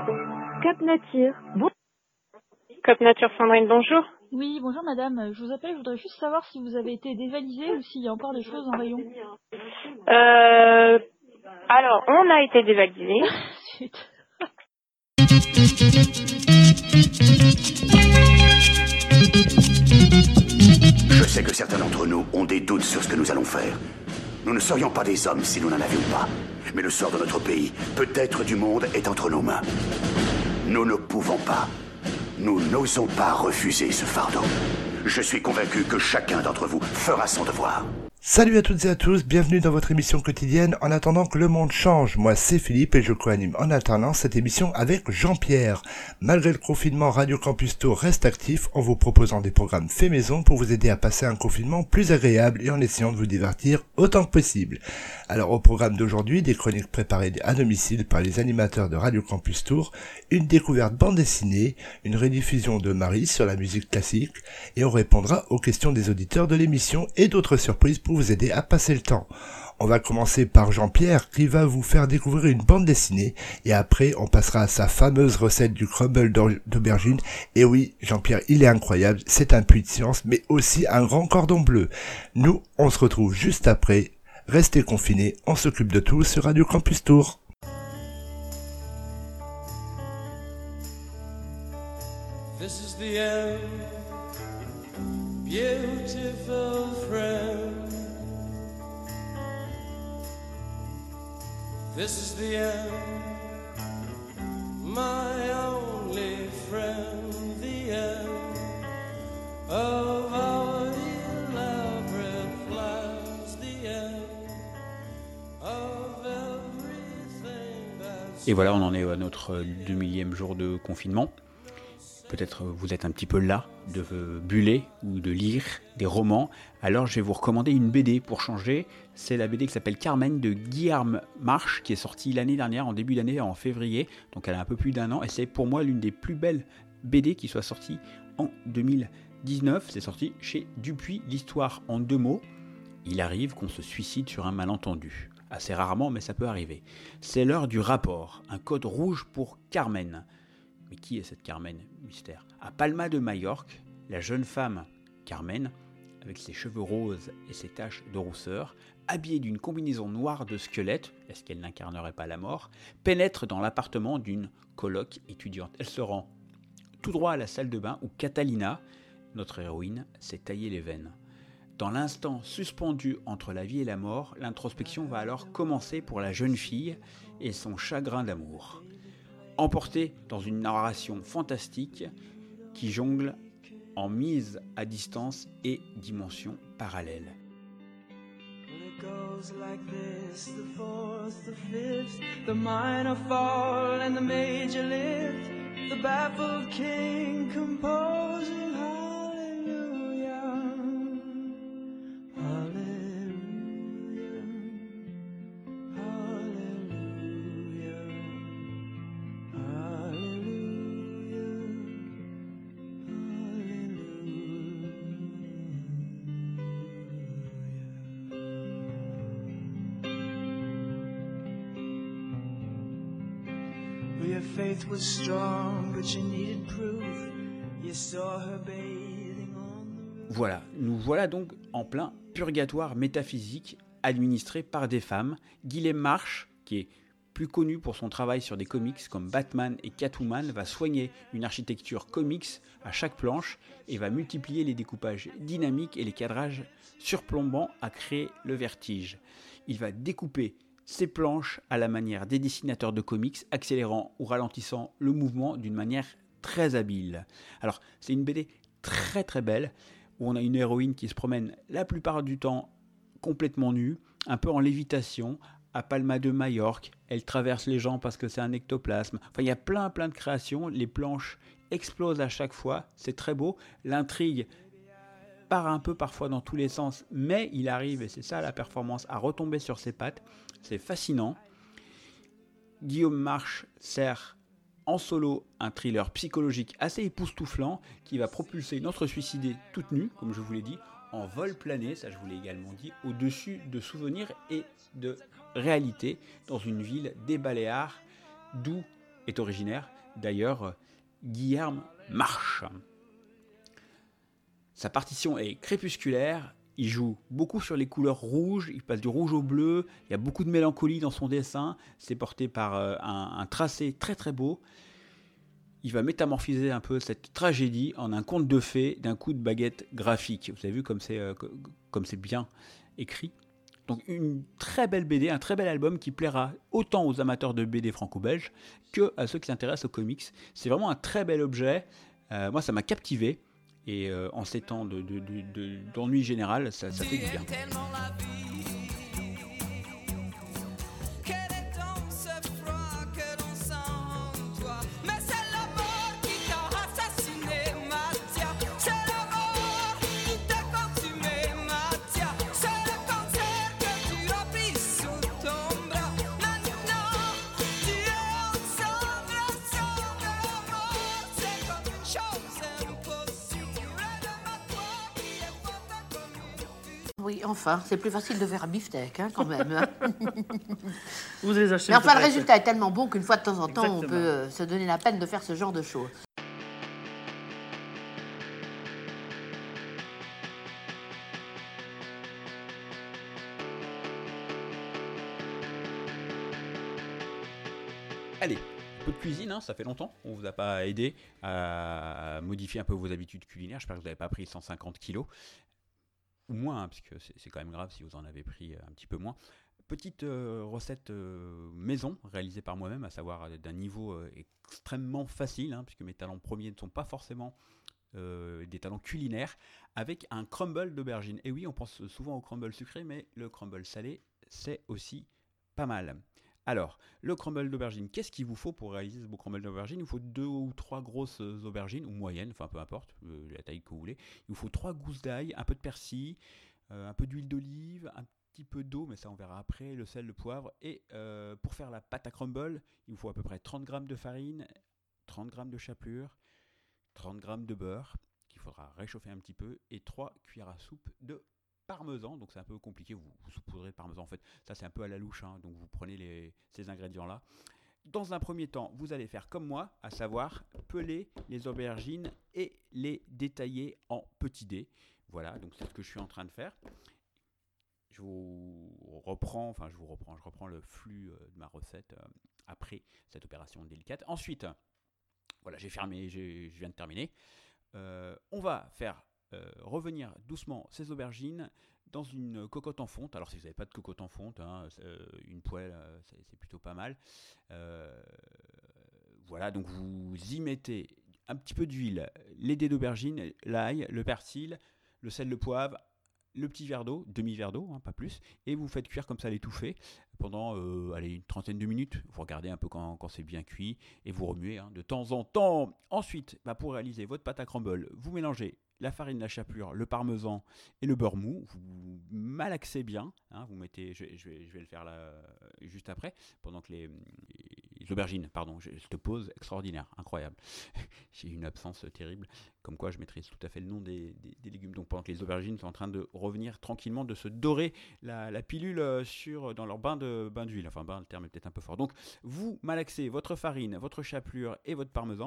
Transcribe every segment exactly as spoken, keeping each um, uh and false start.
Cap Nature. Bon. Cap Nature Sandrine, bonjour. Oui, bonjour madame. Je vous appelle, je voudrais juste savoir si vous avez été dévalisé ou s'il y a encore des choses en rayon. Euh, alors, on a été dévalisé. Je sais que certains d'entre nous ont des doutes sur ce que nous allons faire. Nous ne serions pas des hommes si nous n'en avions pas. Mais le sort de notre pays, peut-être du monde, est entre nos mains. Nous ne pouvons pas. Nous n'osons pas refuser ce fardeau. Je suis convaincu que chacun d'entre vous fera son devoir. Salut à toutes et à tous, bienvenue dans votre émission quotidienne En attendant que le monde change. Moi c'est Philippe et je co-anime en alternance cette émission avec Jean-Pierre. Malgré le confinement, Radio Campus Tour reste actif en vous proposant des programmes faits maison pour vous aider à passer un confinement plus agréable et en essayant de vous divertir autant que possible. Alors au programme d'aujourd'hui, des chroniques préparées à domicile par les animateurs de Radio Campus Tour, une découverte bande dessinée, une rediffusion de Marie sur la musique classique et on répondra aux questions des auditeurs de l'émission et d'autres surprises pour vous aider à passer le temps. On va commencer par Jean-Pierre qui va vous faire découvrir une bande dessinée et après on passera à sa fameuse recette du crumble d'aubergine. Et oui, Jean-Pierre, il est incroyable, c'est un puits de science mais aussi un grand cordon bleu. Nous, on se retrouve juste après. Restez confinés, on s'occupe de tout sur Radio Campus Tour. This is the end, beautiful friend. This is the end, my only friend, the end of our elaborate plans, the end of everything that's... Et voilà, on en est à notre deux millième jour de confinement. Peut-être vous êtes un petit peu las de buller ou de lire des romans. Alors je vais vous recommander une B D pour changer. C'est la B D qui s'appelle Carmen de Guillaume March qui est sortie l'année dernière, en début d'année, en février. Donc elle a un peu plus d'un an et c'est pour moi l'une des plus belles B D qui soit sortie en deux mille dix-neuf. C'est sorti chez Dupuis, l'histoire en deux mots. Il arrive qu'on se suicide sur un malentendu. Assez rarement, mais ça peut arriver. C'est l'heure du rapport. Un code rouge pour Carmen. Mais qui est cette Carmen ? Mystère. À Palma de Majorque, la jeune femme Carmen, avec ses cheveux roses et ses taches de rousseur, habillée d'une combinaison noire de squelette, est-ce qu'elle n'incarnerait pas la mort, pénètre dans l'appartement d'une coloc étudiante. Elle se rend tout droit à la salle de bain où Catalina, notre héroïne, s'est taillé les veines. Dans l'instant suspendu entre la vie et la mort, l'introspection va alors commencer pour la jeune fille et son chagrin d'amour. Emporté dans une narration fantastique qui jongle en mise à distance et dimensions parallèles. It goes like this, the fourth, the fifth, the minor fall and the major lift, the baffled king composing hallelujah, hallelujah, hallelujah, hallelujah, hallelujah. Your faith was strong, but you needed proof. You saw her bathing on the... Voilà, nous voilà donc en plein purgatoire métaphysique administré par des femmes. Guillaume March, qui est plus connu pour son travail sur des comics comme Batman et Catwoman, va soigner une architecture comics à chaque planche et va multiplier les découpages dynamiques et les cadrages surplombants à créer le vertige. Il va découper ces planches à la manière des dessinateurs de comics, accélérant ou ralentissant le mouvement d'une manière très habile. Alors, c'est une B D très très belle, où on a une héroïne qui se promène la plupart du temps complètement nue, un peu en lévitation, à Palma de Majorque. Elle traverse les gens parce que c'est un ectoplasme. Enfin, il y a plein plein de créations, les planches explosent à chaque fois, c'est très beau. L'intrigue part un peu parfois dans tous les sens, mais il arrive, et c'est ça la performance, à retomber sur ses pattes. C'est fascinant. Guillaume March sert en solo un thriller psychologique assez époustouflant qui va propulser notre suicidée toute nue, comme je vous l'ai dit, en vol plané, ça je vous l'ai également dit, au-dessus de souvenirs et de réalité dans une ville des Baléares, d'où est originaire, d'ailleurs, Guilherme March. Sa partition est crépusculaire, il joue beaucoup sur les couleurs rouges, il passe du rouge au bleu, il y a beaucoup de mélancolie dans son dessin, c'est porté par euh, un, un tracé très très beau. Il va métamorphoser un peu cette tragédie en un conte de fées d'un coup de baguette graphique. Vous avez vu comme c'est, euh, comme c'est bien écrit. Donc une très belle B D, un très bel album qui plaira autant aux amateurs de B D franco-belges que à ceux qui s'intéressent aux comics. C'est vraiment un très bel objet. Euh, moi, ça m'a captivé. Et euh, en ces temps de, de, de, de, d'ennui général, ça, ça fait du bien. Oui, enfin, c'est plus facile de faire un beefsteak, hein, quand même. Vous les achetez. Mais enfin, le résultat est tellement bon qu'une fois de temps en temps, Exactement. on peut euh, se donner la peine de faire ce genre de choses. Allez, un peu de cuisine, hein, ça fait longtemps. On ne vous a pas aidé à modifier un peu vos habitudes culinaires. J'espère que vous n'avez pas pris cent cinquante kilos. Ou moins, hein, puisque c'est, c'est quand même grave si vous en avez pris un petit peu moins. Petite euh, recette euh, maison, réalisée par moi-même, à savoir d'un niveau euh, extrêmement facile, hein, puisque mes talents premiers ne sont pas forcément euh, des talents culinaires, avec un crumble d'aubergine. Et oui, on pense souvent au crumble sucré, mais le crumble salé, c'est aussi pas mal. Alors, le crumble d'aubergine, qu'est-ce qu'il vous faut pour réaliser ce beau crumble d'aubergine ? Il vous faut deux ou trois grosses aubergines, ou moyennes, enfin peu importe, euh, la taille que vous voulez. Il vous faut trois gousses d'ail, un peu de persil, euh, un peu d'huile d'olive, un petit peu d'eau, mais ça on verra après, le sel, le poivre. Et euh, pour faire la pâte à crumble, il vous faut à peu près trente grammes de farine, trente grammes de chapelure, trente grammes de beurre, qu'il faudra réchauffer un petit peu, et trois cuillères à soupe de parmesan. Donc c'est un peu compliqué, vous, vous saupoudrez le parmesan en fait, ça c'est un peu à la louche, hein, donc vous prenez les, ces ingrédients là. Dans un premier temps, vous allez faire comme moi, à savoir peler les aubergines et les détailler en petits dés. Voilà, donc c'est ce que je suis en train de faire. Je vous reprends, enfin je vous reprends, je reprends le flux de ma recette euh, après cette opération délicate. Ensuite, voilà, j'ai fermé, j'ai, je viens de terminer. Euh, on va faire Euh, revenir doucement ces aubergines dans une cocotte en fonte. Alors si vous n'avez pas de cocotte en fonte, hein, euh, une poêle, euh, c'est, c'est plutôt pas mal. Euh, voilà, donc vous y mettez un petit peu d'huile, les dés d'aubergine, l'ail, le persil, le sel, le poivre, le petit verre d'eau, demi-verre d'eau, hein, pas plus, et vous faites cuire comme ça l'étouffée pendant euh, allez, une trentaine de minutes. Vous regardez un peu quand, quand c'est bien cuit et vous remuez hein, de temps en temps. Ensuite, bah, pour réaliser votre pâte à crumble, vous mélangez la farine, la chapelure, le parmesan et le beurre mou. Vous malaxez bien. Hein, vous mettez, je, je, vais, je vais le faire là euh, juste après, pendant que les, les aubergines, pardon, je, je te pose extraordinaire, incroyable. J'ai une absence terrible, comme quoi je maîtrise tout à fait le nom des, des, des légumes. Donc pendant que les aubergines sont en train de revenir tranquillement, de se dorer la, la pilule sur, dans leur bain, de, bain d'huile. Enfin, bain, le terme est peut-être un peu fort. Donc vous malaxez votre farine, votre chapelure et votre parmesan.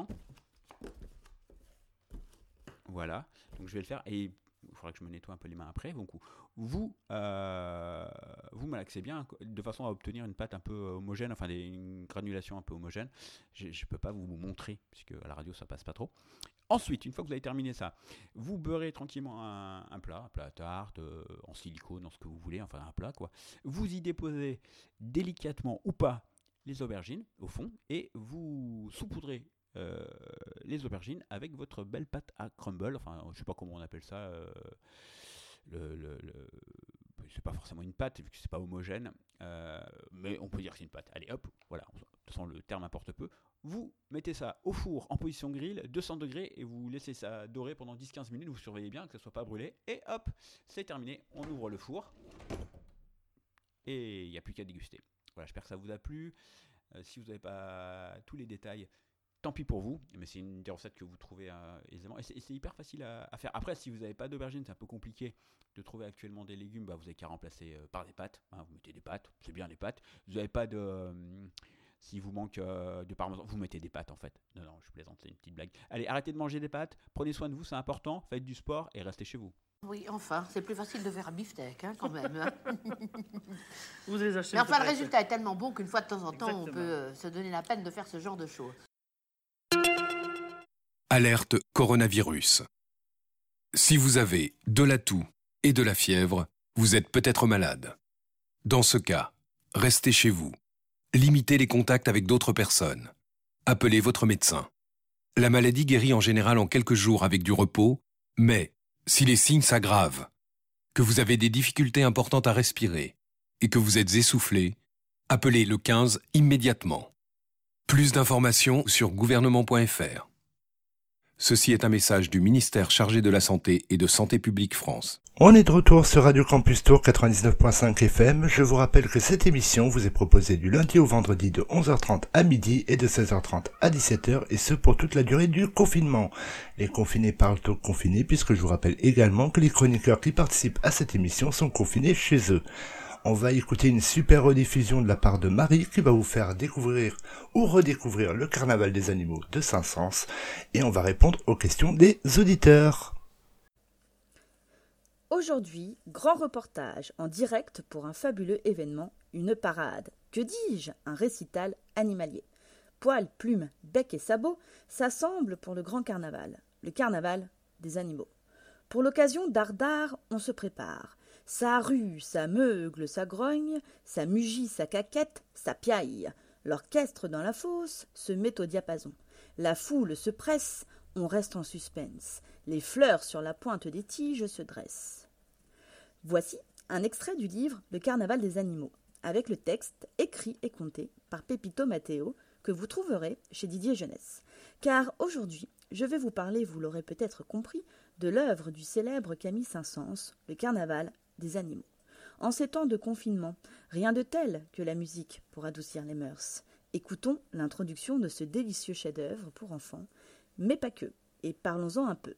Voilà, donc je vais le faire et il faudra que je me nettoie un peu les mains après. Donc vous, euh, vous malaxez bien de façon à obtenir une pâte un peu homogène, enfin des, une granulation un peu homogène. Je ne peux pas vous montrer puisque à la radio ça passe pas trop. Ensuite, une fois que vous avez terminé ça, vous beurrez tranquillement un, un plat, un plat à tarte, euh, en silicone, dans ce que vous voulez, enfin un plat quoi. Vous y déposez délicatement ou pas les aubergines au fond et vous saupoudrez Euh, les aubergines avec votre belle pâte à crumble, enfin je sais pas comment on appelle ça, euh, le, le, le, c'est pas forcément une pâte vu que c'est pas homogène, euh, mais on peut dire que c'est une pâte. Allez hop, voilà, de toute façon le terme importe peu. Vous mettez ça au four en position grill, deux cents degrés, et vous laissez ça dorer pendant dix à quinze minutes, vous surveillez bien que ça soit pas brûlé, et hop, c'est terminé, on ouvre le four, et il n'y a plus qu'à déguster. Voilà, j'espère que ça vous a plu. Euh, si vous n'avez pas tous les détails, tant pis pour vous, mais c'est une des recettes que vous trouvez euh, aisément. Et c'est, et c'est hyper facile à, à faire. Après, si vous n'avez pas d'aubergine, c'est un peu compliqué de trouver actuellement des légumes. Bah, vous n'avez qu'à remplacer euh, par des pâtes. Hein, vous mettez des pâtes, c'est bien les pâtes. Vous n'avez pas de, euh, S'il vous manque euh, de parmesan, vous mettez des pâtes en fait. Non, non, je plaisante, c'est une petite blague. Allez, arrêtez de manger des pâtes, prenez soin de vous, c'est important, faites du sport et restez chez vous. Oui, enfin, c'est plus facile de faire un beefsteak, hein, quand même. hein. Vous les achetez. Mais enfin, le peut-être. résultat est tellement bon qu'une fois de temps en temps, on Exactement. peut euh, se donner la peine de faire ce genre de choses. Alerte coronavirus. Si vous avez de la toux et de la fièvre, vous êtes peut-être malade. Dans ce cas, restez chez vous. Limitez les contacts avec d'autres personnes. Appelez votre médecin. La maladie guérit en général en quelques jours avec du repos, mais si les signes s'aggravent, que vous avez des difficultés importantes à respirer et que vous êtes essoufflé, appelez le quinze immédiatement. Plus d'informations sur gouvernement point f r. Ceci est un message du ministère chargé de la Santé et de Santé publique France. On est de retour sur Radio Campus Tour quatre-vingt-dix-neuf point cinq F M. Je vous rappelle que cette émission vous est proposée du lundi au vendredi de onze heures trente à midi et de seize heures trente à dix-sept heures, et ce pour toute la durée du confinement. Les confinés parlent aux confinés, puisque je vous rappelle également que les chroniqueurs qui participent à cette émission sont confinés chez eux. On va écouter une super rediffusion de la part de Marie qui va vous faire découvrir ou redécouvrir le carnaval des animaux de Saint-Saëns, et on va répondre aux questions des auditeurs. Aujourd'hui, grand reportage en direct pour un fabuleux événement, une parade, que dis-je, un récital animalier. Poils, plumes, bec et sabots s'assemblent pour le grand carnaval, le carnaval des animaux. Pour l'occasion, dardard, on se prépare. Ça rue, ça meugle, ça grogne, ça mugit, ça caquette, ça piaille. L'orchestre dans la fosse se met au diapason. La foule se presse, on reste en suspense. Les fleurs sur la pointe des tiges se dressent. Voici un extrait du livre Le Carnaval des animaux, avec le texte écrit et conté par Pepito Matteo, que vous trouverez chez Didier Jeunesse. Car aujourd'hui, je vais vous parler, vous l'aurez peut-être compris, de l'œuvre du célèbre Camille Saint-Saëns, Le Carnaval des animaux. En ces temps de confinement, rien de tel que la musique pour adoucir les mœurs. Écoutons l'introduction de ce délicieux chef-d'œuvre pour enfants, mais pas que, et parlons-en un peu.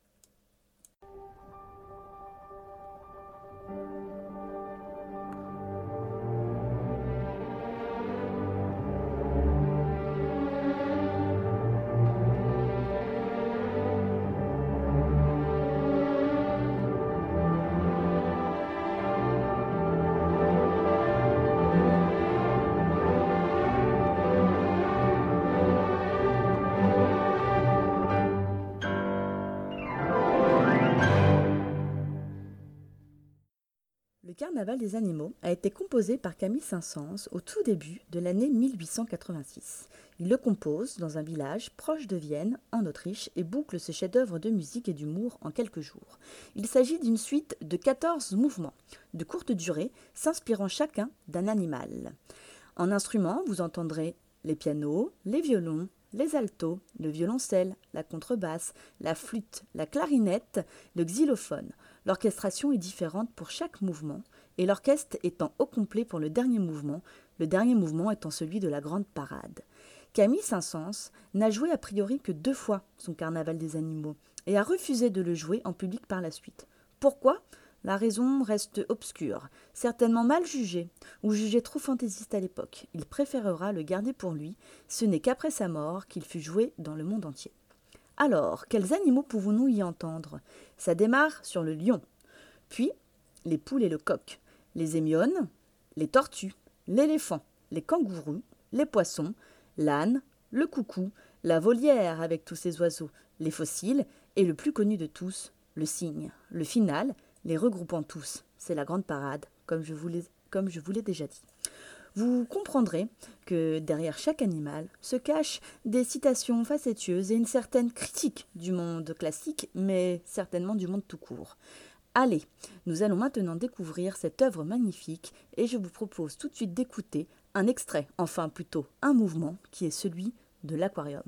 Le Carnaval des animaux a été composé par Camille Saint-Saëns au tout début de l'année mille huit cent quatre-vingt-six. Il le compose dans un village proche de Vienne, en Autriche, et boucle ce chef-d'œuvre de musique et d'humour en quelques jours. Il s'agit d'une suite de quatorze mouvements, de courte durée, s'inspirant chacun d'un animal. En instruments, vous entendrez les pianos, les violons, les altos, le violoncelle, la contrebasse, la flûte, la clarinette, le xylophone. L'orchestration est différente pour chaque mouvement, et l'orchestre étant au complet pour le dernier mouvement, le dernier mouvement étant celui de la grande parade. Camille Saint-Saëns n'a joué a priori que deux fois son Carnaval des animaux, et a refusé de le jouer en public par la suite. Pourquoi ? La raison reste obscure, certainement mal jugé, ou jugé trop fantaisiste à l'époque. Il préférera le garder pour lui, ce n'est qu'après sa mort qu'il fut joué dans le monde entier. Alors, quels animaux pouvons-nous y entendre ? Ça démarre sur le lion, puis les poules et le coq, les hémiones, les tortues, l'éléphant, les kangourous, les poissons, l'âne, le coucou, la volière avec tous ses oiseaux, les fossiles, et le plus connu de tous, le cygne. Le final, les regroupant tous, c'est la grande parade, comme je vous l'ai, comme je vous l'ai déjà dit. Vous comprendrez que derrière chaque animal se cachent des citations facétieuses et une certaine critique du monde classique, mais certainement du monde tout court. Allez, nous allons maintenant découvrir cette œuvre magnifique et je vous propose tout de suite d'écouter un extrait, enfin plutôt un mouvement, qui est celui de l'aquarium.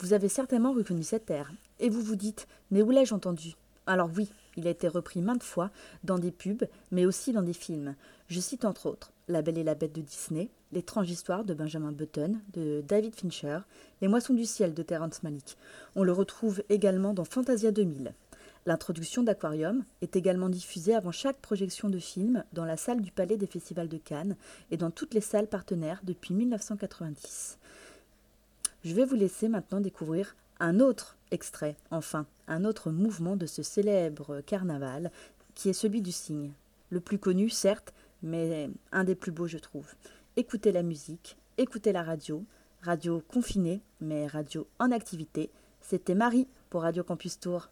Vous avez certainement reconnu cet air, et vous vous dites « Mais où l'ai-je entendu ?» Alors oui, il a été repris maintes fois dans des pubs, mais aussi dans des films. Je cite entre autres La Belle et la Bête de Disney, L'étrange histoire de Benjamin Button de David Fincher, Les Moissons du ciel de Terrence Malick. On le retrouve également dans Fantasia deux mille. L'introduction d'Aquarium est également diffusée avant chaque projection de film dans la salle du Palais des Festivals de Cannes et dans toutes les salles partenaires depuis mille neuf cent quatre-vingt-dix. Je vais vous laisser maintenant découvrir un autre extrait, enfin, un autre mouvement de ce célèbre carnaval qui est celui du cygne. Le plus connu, certes, mais un des plus beaux, je trouve. Écoutez la musique, écoutez la radio, radio confinée, mais radio en activité. C'était Marie pour Radio Campus Tour.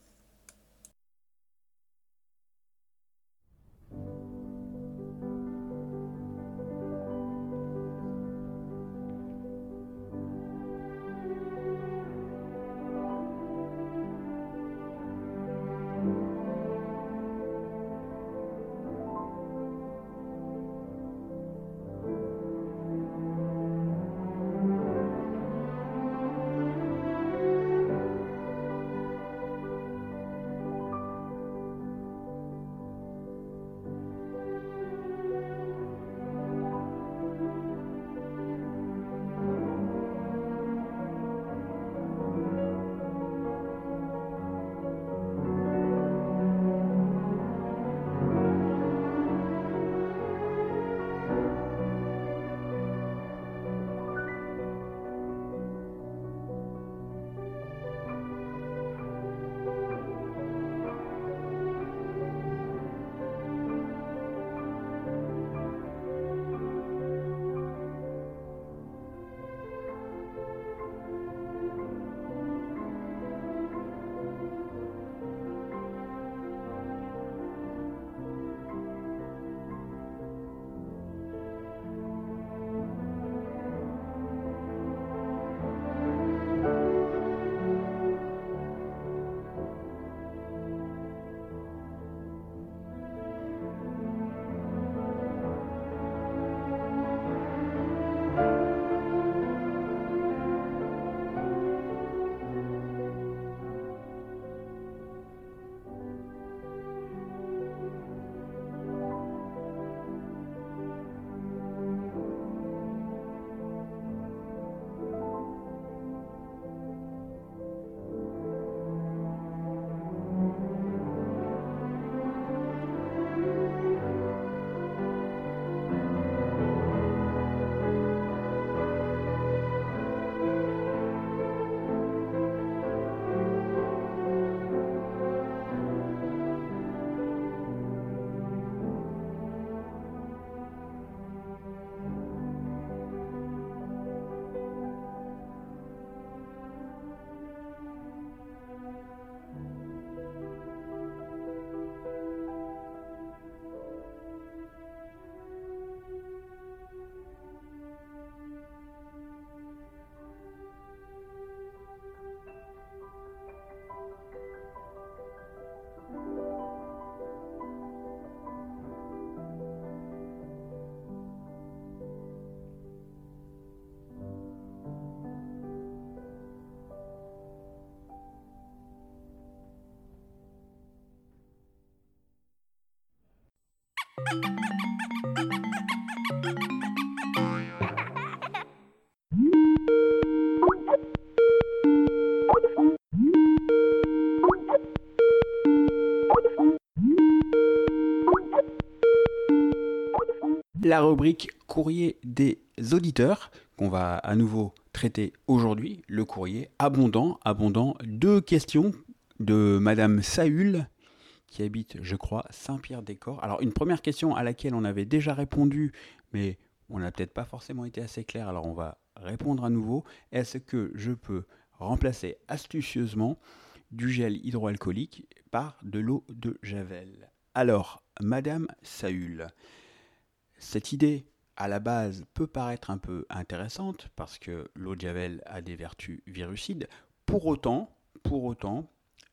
La rubrique courrier des auditeurs qu'on va à nouveau traiter aujourd'hui, le courrier abondant, abondant, deux questions de Madame Saül qui habite, je crois, Saint-Pierre-des-Corps. Alors une première question à laquelle on avait déjà répondu, mais on n'a peut-être pas forcément été assez clair, alors on va répondre à nouveau. Est-ce que je peux remplacer astucieusement du gel hydroalcoolique par de l'eau de Javel? Alors, Madame Saül, cette idée, à la base, peut paraître un peu intéressante parce que l'eau de Javel a des vertus virucides. Pour autant, pour autant,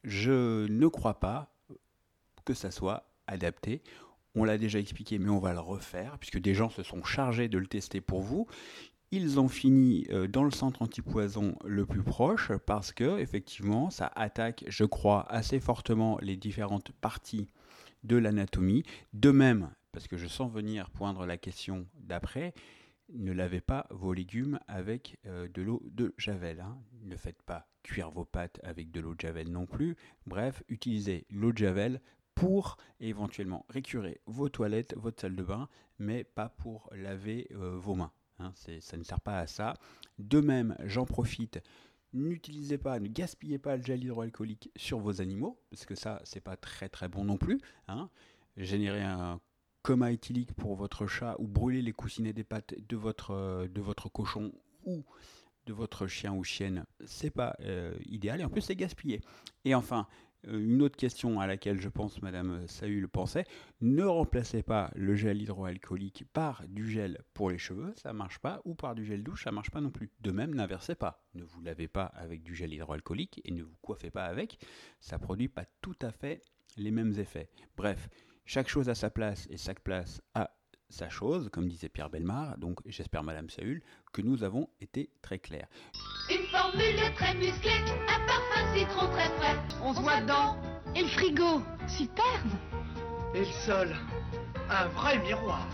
je ne crois pas que ça soit adapté. On l'a déjà expliqué, mais on va le refaire puisque des gens se sont chargés de le tester pour vous. Ils ont fini euh, dans le centre antipoison le plus proche parce que, effectivement, ça attaque, je crois, assez fortement les différentes parties de l'anatomie. De même, parce que je sens venir poindre la question d'après, ne lavez pas vos légumes avec euh, de l'eau de javel. Hein. Ne faites pas cuire vos pâtes avec de l'eau de javel non plus. Bref, utilisez l'eau de javel pour éventuellement récurer vos toilettes, votre salle de bain, mais pas pour laver euh, vos mains. Hein, c'est, ça ne sert pas à ça. De même, j'en profite, n'utilisez pas, ne gaspillez pas le gel hydroalcoolique sur vos animaux, parce que ça, c'est pas très très bon non plus. Hein. Générer un coma éthylique pour votre chat ou brûler les coussinets des pattes de votre, euh, de votre cochon ou de votre chien ou chienne, c'est pas euh, idéal et en plus c'est gaspillé. Et enfin, une autre question à laquelle je pense Madame Saül pensait, ne remplacez pas le gel hydroalcoolique par du gel pour les cheveux, ça marche pas, ou par du gel douche, ça marche pas non plus. De même, n'inversez pas, ne vous lavez pas avec du gel hydroalcoolique et ne vous coiffez pas avec, ça produit pas tout à fait les mêmes effets. Bref, chaque chose a sa place et chaque place a sa chose, comme disait Pierre Bellemare, donc j'espère Madame Saül que nous avons été très clairs. Une formule très musclée, un parfum citron très frais. On se voit dedans. Et le frigo, superbe. Et le sol, un vrai miroir.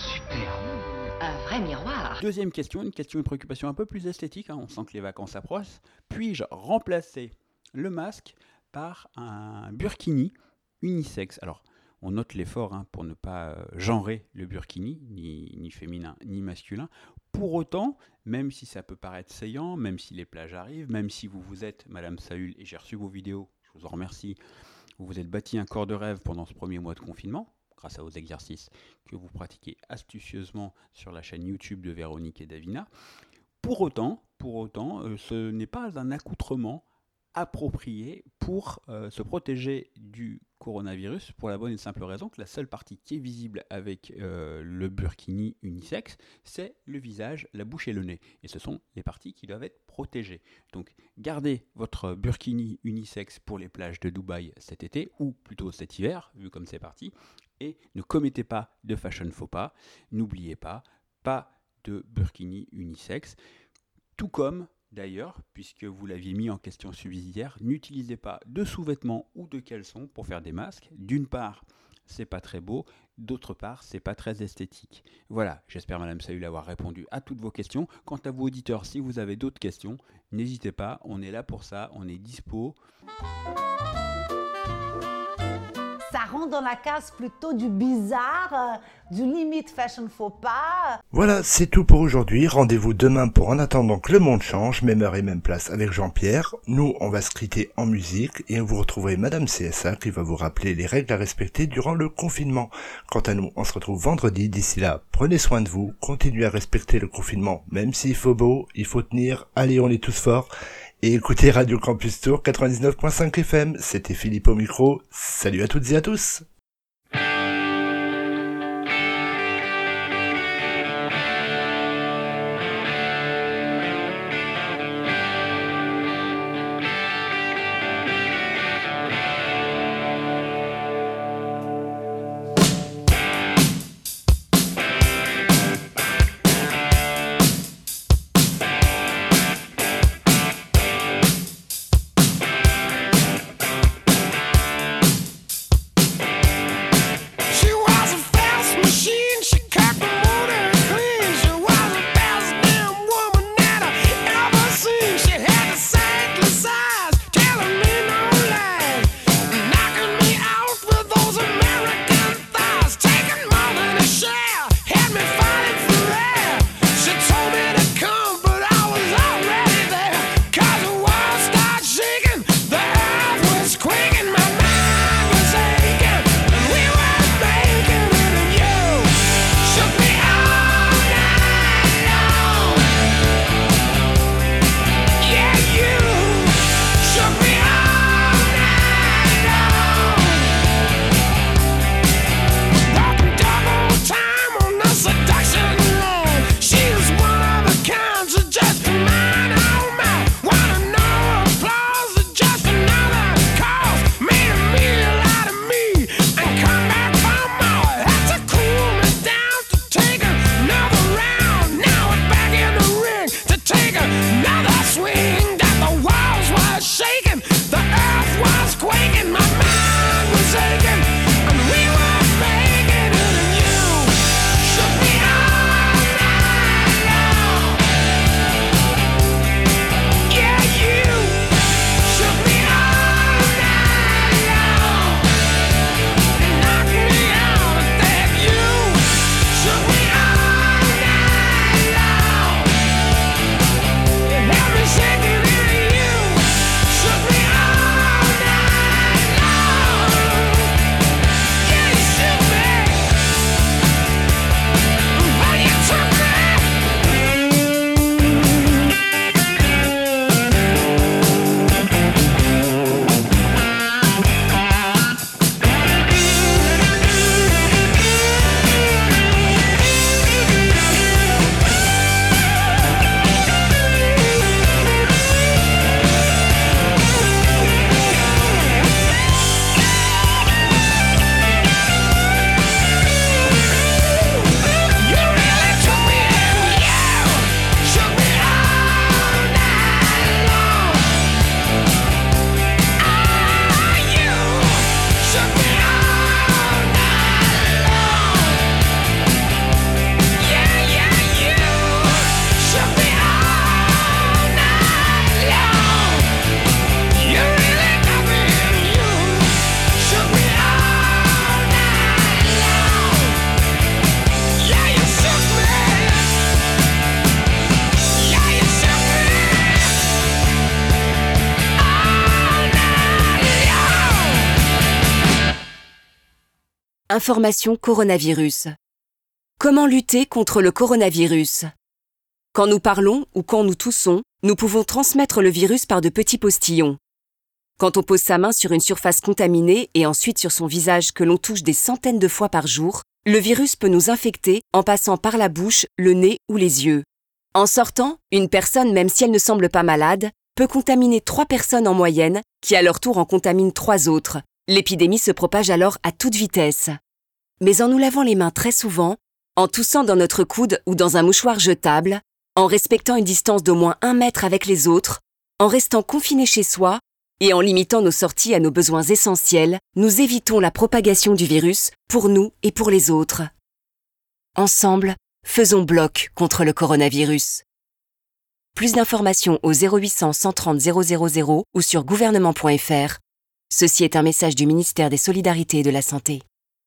Superbe. Un vrai miroir. Deuxième question, une question, une préoccupation un peu plus esthétique, hein, on sent que les vacances approchent. Puis-je remplacer le masque par un burkini unisexe? Alors, on note l'effort hein, pour ne pas euh, genrer le burkini, ni, ni féminin ni masculin. Pour autant, même si ça peut paraître saillant, même si les plages arrivent, même si vous vous êtes, Madame Saül, et j'ai reçu vos vidéos, je vous en remercie, vous vous êtes bâti un corps de rêve pendant ce premier mois de confinement, grâce à vos exercices que vous pratiquez astucieusement sur la chaîne YouTube de Véronique et Davina. Pour autant, pour autant euh, ce n'est pas un accoutrement approprié pour euh, se protéger du coronavirus, pour la bonne et simple raison que la seule partie qui est visible avec euh, le burkini unisexe, c'est le visage, la bouche et le nez. Et ce sont les parties qui doivent être protégées. Donc gardez votre burkini unisexe pour les plages de Dubaï cet été, ou plutôt cet hiver, vu comme c'est parti, et ne commettez pas de fashion faux pas. N'oubliez pas, pas de burkini unisexe, tout comme d'ailleurs, puisque vous l'aviez mis en question subsidiaire, n'utilisez pas de sous-vêtements ou de caleçons pour faire des masques. D'une part, c'est pas très beau, d'autre part, c'est pas très esthétique. Voilà, j'espère Madame Saül avoir répondu à toutes vos questions. Quant à vous auditeurs, si vous avez d'autres questions, n'hésitez pas, on est là pour ça, on est dispo. Ça rentre dans la case plutôt du bizarre, euh, du limite fashion faux pas. Voilà, c'est tout pour aujourd'hui. Rendez-vous demain pour En attendant que le monde change, même heure et même place avec Jean-Pierre. Nous, on va se quitter en musique et vous retrouverez Madame C S A qui va vous rappeler les règles à respecter durant le confinement. Quant à nous, on se retrouve vendredi. D'ici là, prenez soin de vous, continuez à respecter le confinement, même s'il faut beau, il faut tenir. Allez, on est tous forts. Et écoutez Radio Campus Tour quatre-vingt-dix-neuf point cinq F M, c'était Philippe au micro, salut à toutes et à tous. Information coronavirus. Comment lutter contre le coronavirus? Quand nous parlons ou quand nous toussons, nous pouvons transmettre le virus par de petits postillons. Quand on pose sa main sur une surface contaminée et ensuite sur son visage que l'on touche des centaines de fois par jour, le virus peut nous infecter en passant par la bouche, le nez ou les yeux. En sortant, une personne, même si elle ne semble pas malade, peut contaminer trois personnes en moyenne, qui à leur tour en contaminent trois autres. L'épidémie se propage alors à toute vitesse. Mais en nous lavant les mains très souvent, en toussant dans notre coude ou dans un mouchoir jetable, en respectant une distance d'au moins un mètre avec les autres, en restant confiné chez soi et en limitant nos sorties à nos besoins essentiels, nous évitons la propagation du virus pour nous et pour les autres. Ensemble, faisons bloc contre le coronavirus. Plus d'informations au zéro huit cents, cent trente, zéro zéro zéro ou sur gouvernement point f r. Ceci est un message du ministère des Solidarités et de la Santé.